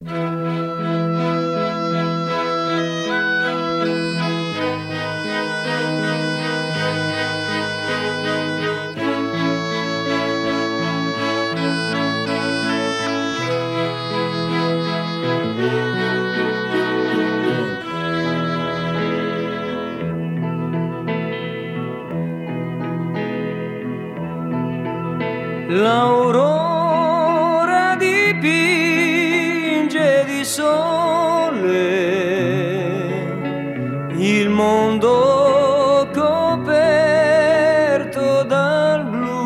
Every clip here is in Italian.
L'aurora dipinge di sole il mondo coperto dal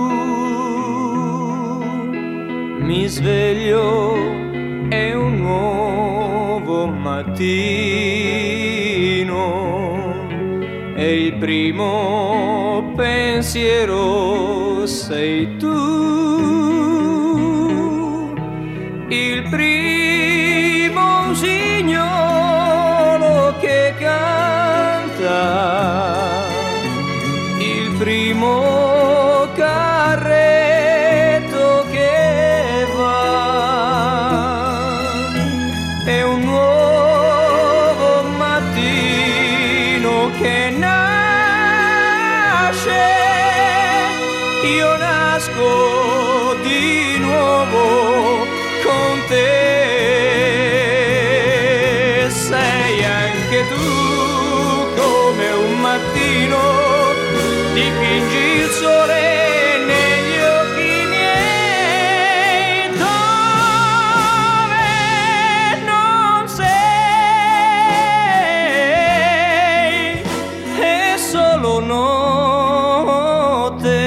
blu. Mi sveglio, è un nuovo mattino e il primo pensiero sei tu. Il primo usignolo che canta, il primo carretto che va, è un nuovo mattino che nasce, io nasco di nuovo con te. Sei anche tu come un mattino, dipingi il sole negli occhi miei, dove non sei, è solo notte,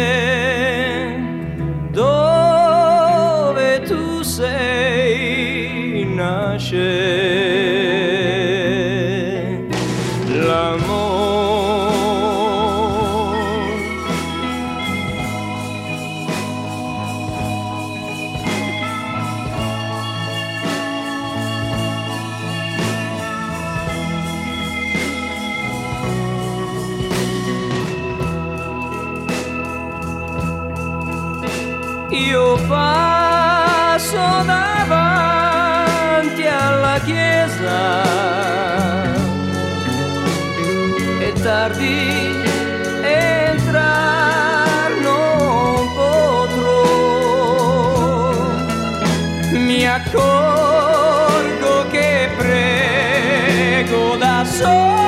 dove tu sei nasce l'amore. Io passo davanti alla chiesa, è tardi, entrar non potrò, mi accorgo che prego da solo.